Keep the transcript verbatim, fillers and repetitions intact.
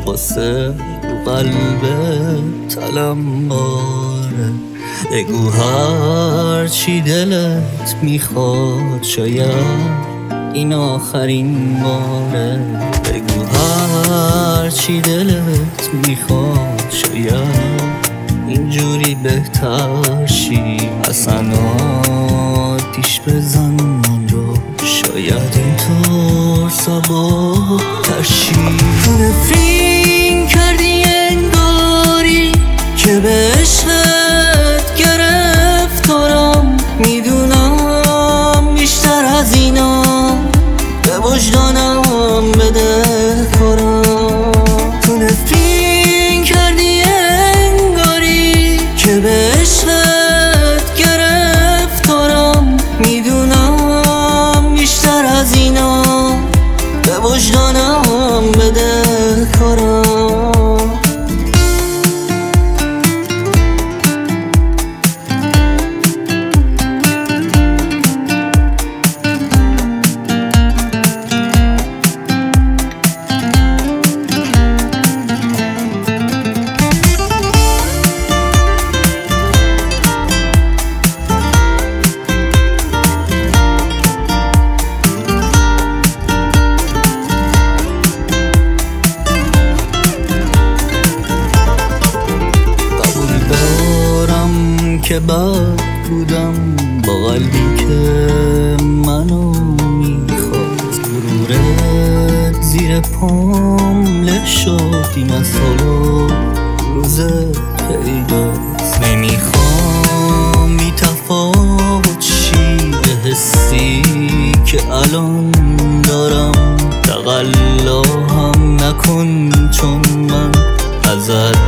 واسه رو قلبت علم باره. بگو هر چی دلت میخواد، شاید این آخرین باره. بگو هر چی دلت میخواد، شاید اینجوری بهتر شی. اصلا آتیش بزن من رو، شاید اینطور سبک تر شی. تو نفرین کردی انگاری که به عشقت گرفتارم. میدونم بیشتر از اینا به وجدانم بده کارم. تو نفرین کردی انگاری که به عشقت گرفتارم. میدونم بیشتر از اینا به وجدانم بده کارم. که بد بودم با قلبی که منو میخواست. غرورت زیر پام له شد، این از حالا روزت پیداست. نمیخوام بی تفاوت شی به حسی که الان دارم. تقلا هم نکن چون من ازت